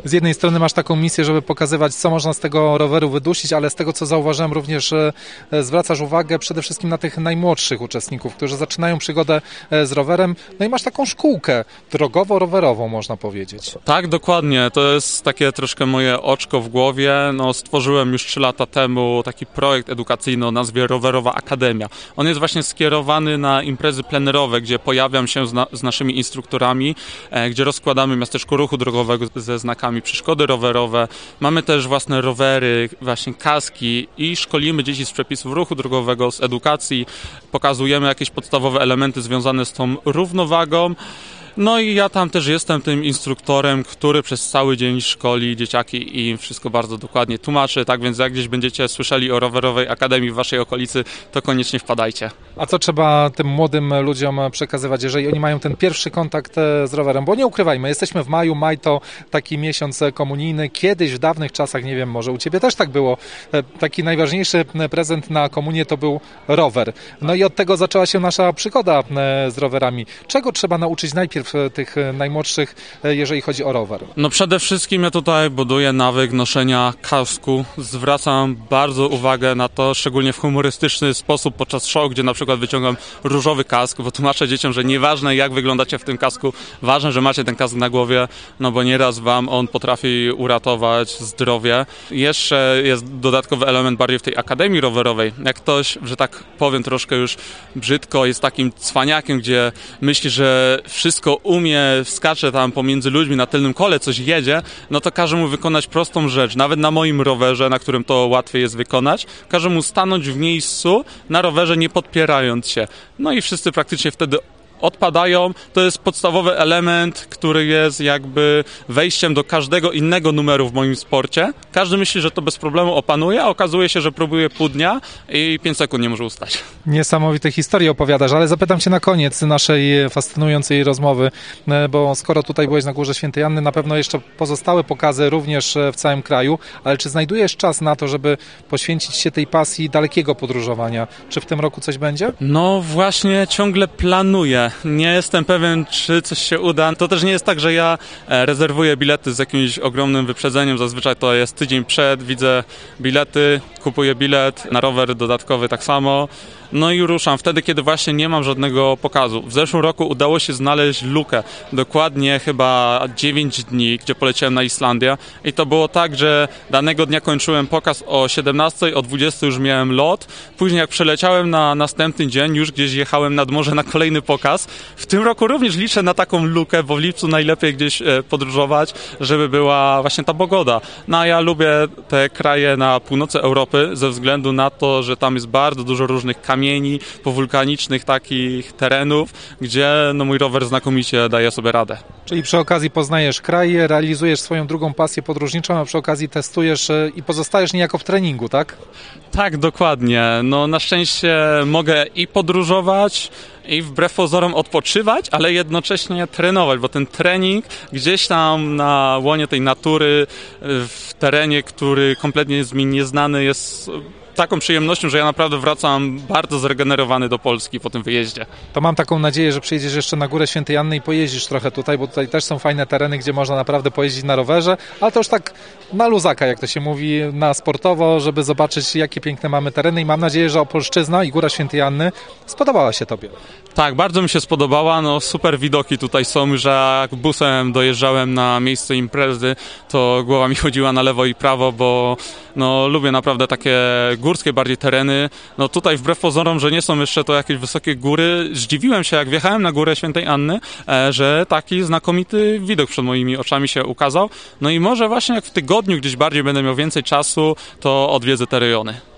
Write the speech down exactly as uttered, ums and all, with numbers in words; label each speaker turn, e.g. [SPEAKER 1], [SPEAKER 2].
[SPEAKER 1] Z jednej strony masz taką misję, żeby pokazywać, co można z tego roweru wydusić, ale z tego, co zauważyłem, również zwracasz uwagę przede wszystkim na tych najmłodszych uczestników, którzy zaczynają przygodę z rowerem. No i masz taką szkółkę drogowo-rowerową, można powiedzieć.
[SPEAKER 2] Tak, dokładnie. To jest takie troszkę moje oczko w głowie. No, stworzyłem już trzy lata temu taki projekt edukacyjny o nazwie Rowerowa Akademia. On jest właśnie skierowany na imprezy plenerowe, gdzie pojawiam się z, na, z naszymi instruktorami, e, gdzie rozkładamy miasteczko ruchu drogowego ze znakami przeszkody rowerowe. Mamy też własne rowery, właśnie kaski i szkolimy dzieci z przepisów ruchu drogowego, z edukacji. Pokazujemy jakieś podstawowe elementy związane z tą równowagą. No i ja tam też jestem tym instruktorem, który przez cały dzień szkoli dzieciaki i im wszystko bardzo dokładnie tłumaczy, tak więc jak gdzieś będziecie słyszeli o rowerowej akademii w waszej okolicy, to koniecznie wpadajcie.
[SPEAKER 1] A co trzeba tym młodym ludziom przekazywać, jeżeli oni mają ten pierwszy kontakt z rowerem? Bo nie ukrywajmy, jesteśmy w maju, maj to taki miesiąc komunijny. Kiedyś w dawnych czasach, nie wiem, może u ciebie też tak było, taki najważniejszy prezent na komunię to był rower. No i od tego zaczęła się nasza przygoda z rowerami. Czego trzeba nauczyć najpierw tych najmłodszych, jeżeli chodzi o rower?
[SPEAKER 2] No przede wszystkim ja tutaj buduję nawyk noszenia kasku. Zwracam bardzo uwagę na to, szczególnie w humorystyczny sposób podczas show, gdzie na przykład wyciągam różowy kask, bo tłumaczę dzieciom, że nieważne jak wyglądacie w tym kasku, ważne, że macie ten kask na głowie, no bo nieraz wam on potrafi uratować zdrowie. Jeszcze jest dodatkowy element bardziej w tej akademii rowerowej. Jak ktoś, że tak powiem troszkę już brzydko, jest takim cwaniakiem, gdzie myśli, że wszystko umie, wskacze tam pomiędzy ludźmi na tylnym kole, coś jedzie, no to każe mu wykonać prostą rzecz. Nawet na moim rowerze, na którym to łatwiej jest wykonać, każe mu stanąć w miejscu na rowerze, nie podpierając się. No i wszyscy praktycznie wtedy odpadają. To jest podstawowy element, który jest jakby wejściem do każdego innego numeru w moim sporcie. Każdy myśli, że to bez problemu opanuje, a okazuje się, że próbuje pół dnia i pięć sekund nie może ustać.
[SPEAKER 1] Niesamowite historie opowiadasz, ale zapytam cię na koniec naszej fascynującej rozmowy, bo skoro tutaj byłeś na Górze Świętej Anny, na pewno jeszcze pozostałe pokazy również w całym kraju, ale czy znajdujesz czas na to, żeby poświęcić się tej pasji dalekiego podróżowania? Czy w tym roku coś będzie?
[SPEAKER 2] No właśnie ciągle planuję. Nie jestem pewien, czy coś się uda. To też nie jest tak, że ja rezerwuję bilety z jakimś ogromnym wyprzedzeniem. Zazwyczaj to jest tydzień przed, widzę bilety, kupuję bilet, na rower dodatkowy tak samo. No i ruszam wtedy, kiedy właśnie nie mam żadnego pokazu. W zeszłym roku udało się znaleźć lukę, dokładnie chyba dziewięć dni, gdzie poleciałem na Islandię i to było tak, że danego dnia kończyłem pokaz o siedemnastej, o dwudziestej już miałem lot. Później jak przeleciałem na następny dzień, już gdzieś jechałem nad morze na kolejny pokaz. W tym roku również liczę na taką lukę, bo w lipcu najlepiej gdzieś podróżować, żeby była właśnie ta pogoda. No a ja lubię te kraje na północy Europy ze względu na to, że tam jest bardzo dużo różnych kamieni, powulkanicznych takich terenów, gdzie no, mój rower znakomicie daje sobie radę.
[SPEAKER 1] Czyli przy okazji poznajesz kraj, realizujesz swoją drugą pasję podróżniczą, a przy okazji testujesz i pozostajesz niejako w treningu, tak?
[SPEAKER 2] Tak, dokładnie. No na szczęście mogę i podróżować, i wbrew pozorom odpoczywać, ale jednocześnie trenować, bo ten trening gdzieś tam na łonie tej natury, w terenie, który kompletnie jest mi nieznany, jest taką przyjemnością, że ja naprawdę wracam bardzo zregenerowany do Polski po tym wyjeździe.
[SPEAKER 1] To mam taką nadzieję, że przyjedziesz jeszcze na Górę Świętej Anny i pojeździsz trochę tutaj, bo tutaj też są fajne tereny, gdzie można naprawdę pojeździć na rowerze, ale to już tak na luzaka, jak to się mówi, na sportowo, żeby zobaczyć, jakie piękne mamy tereny i mam nadzieję, że Opolszczyzna i Góra Świętej Anny spodobała się tobie.
[SPEAKER 2] Tak, bardzo mi się spodobała, no super widoki tutaj są, że jak busem dojeżdżałem na miejsce imprezy, to głowa mi chodziła na lewo i prawo, bo no lubię naprawdę takie górskie bardziej tereny. No tutaj wbrew pozorom, że nie są jeszcze to jakieś wysokie góry, zdziwiłem się jak wjechałem na Górę Świętej Anny, że taki znakomity widok przed moimi oczami się ukazał. No i może właśnie jak w tygodniu gdzieś bardziej będę miał więcej czasu, to odwiedzę te rejony.